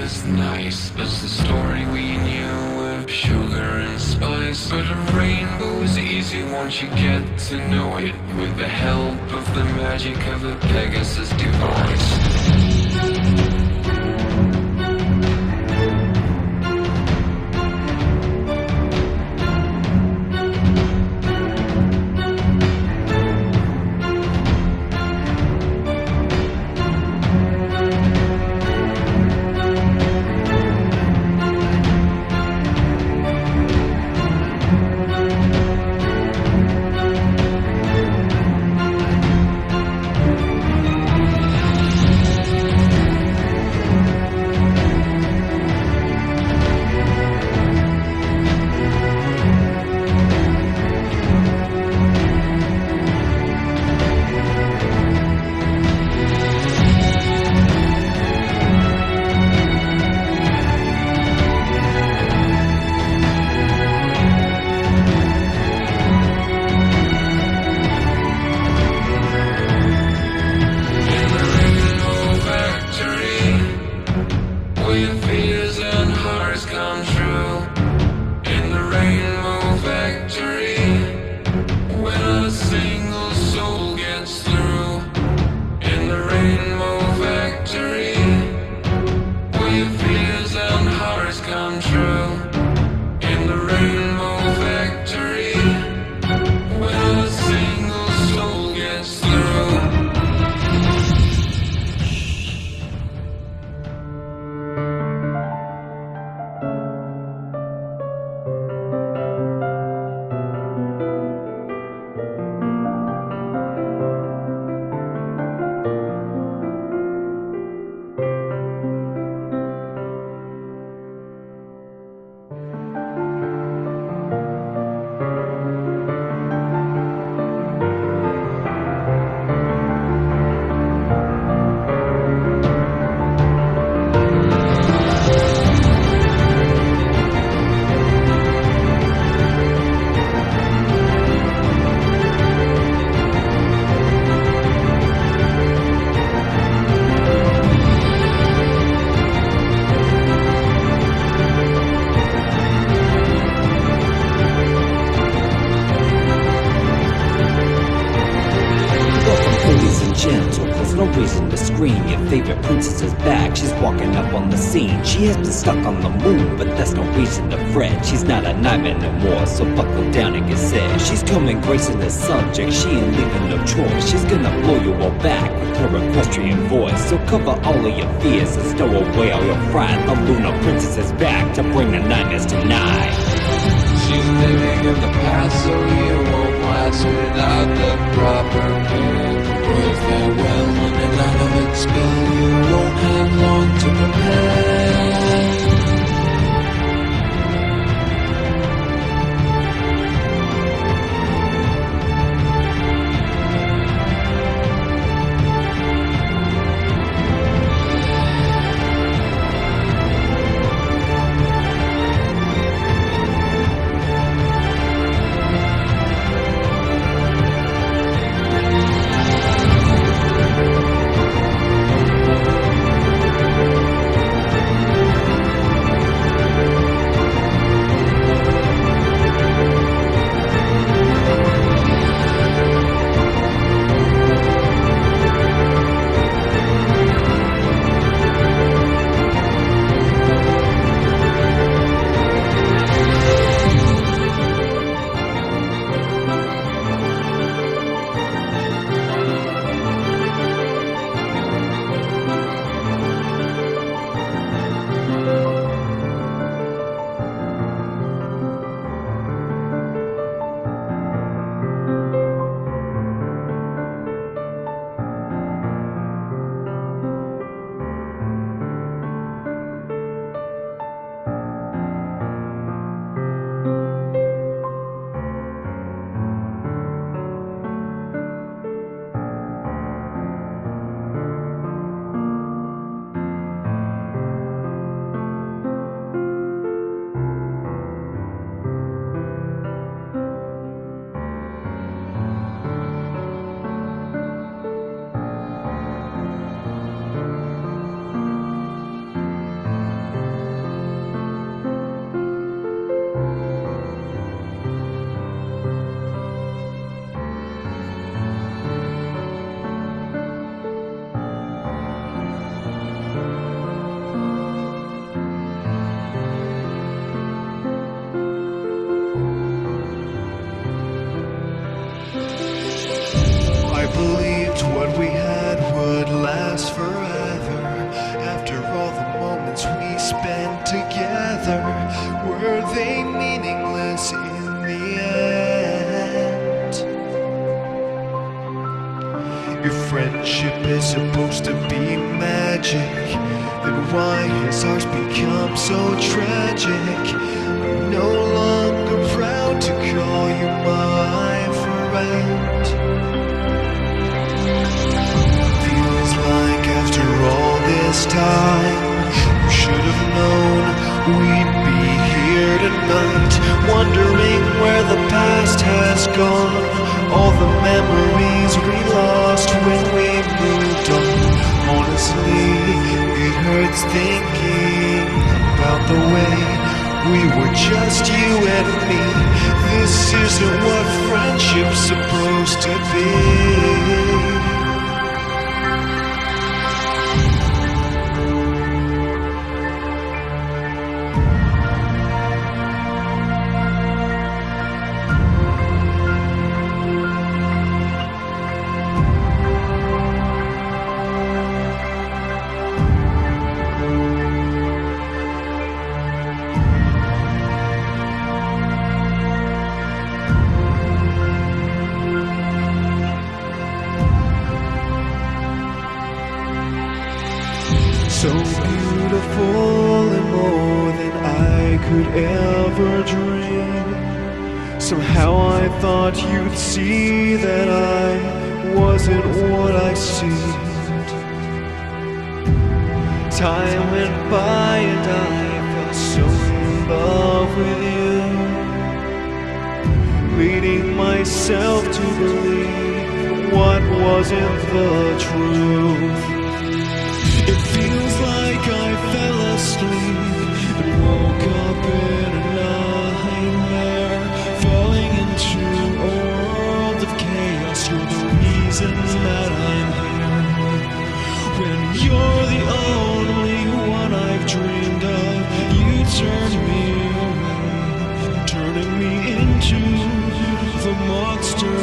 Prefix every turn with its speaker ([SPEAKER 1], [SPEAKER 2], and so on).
[SPEAKER 1] as nice as the story we knew with sugar and spice. But a rainbow is easy once you get to know it, with the help of the magic of a Pegasus device.
[SPEAKER 2] Your favorite princess is back, she's walking up on the scene. She has been stuck on the moon, but that's no reason to fret. She's not a nightmare no more, so buckle down and get set. She's coming gracing the subject, she ain't leaving no choice. She's gonna blow you all back with her equestrian voice. So cover all of your fears and stow away all your pride. The Luna Princess is back to bring the nightmares tonight.
[SPEAKER 1] She's living in the past, so you won't last without the proper plan. With farewell and a lot of it spill, you won't have long to prepare.
[SPEAKER 3] together? Were they meaningless in the end? If friendship is supposed to be magic, then why has ours become so tragic? I'm no longer proud to call you my friend. Feels like after all this time, you should have known we'd be here tonight, wondering where the past has gone, all the memories we lost when we moved on. Honestly, it hurts thinking about the way we were just you and me. This isn't what friendship's supposed to be. So beautiful and more than I could ever dream. Somehow I thought you'd see that I wasn't what I seemed. Time went by and I fell so in love with you, leading myself to believe what wasn't the truth. It feels like I fell asleep and woke up in a nightmare, falling into a world of chaos. You're the reason that I'm here. When you're the only one I've dreamed of, you turn me away, turning me into the monster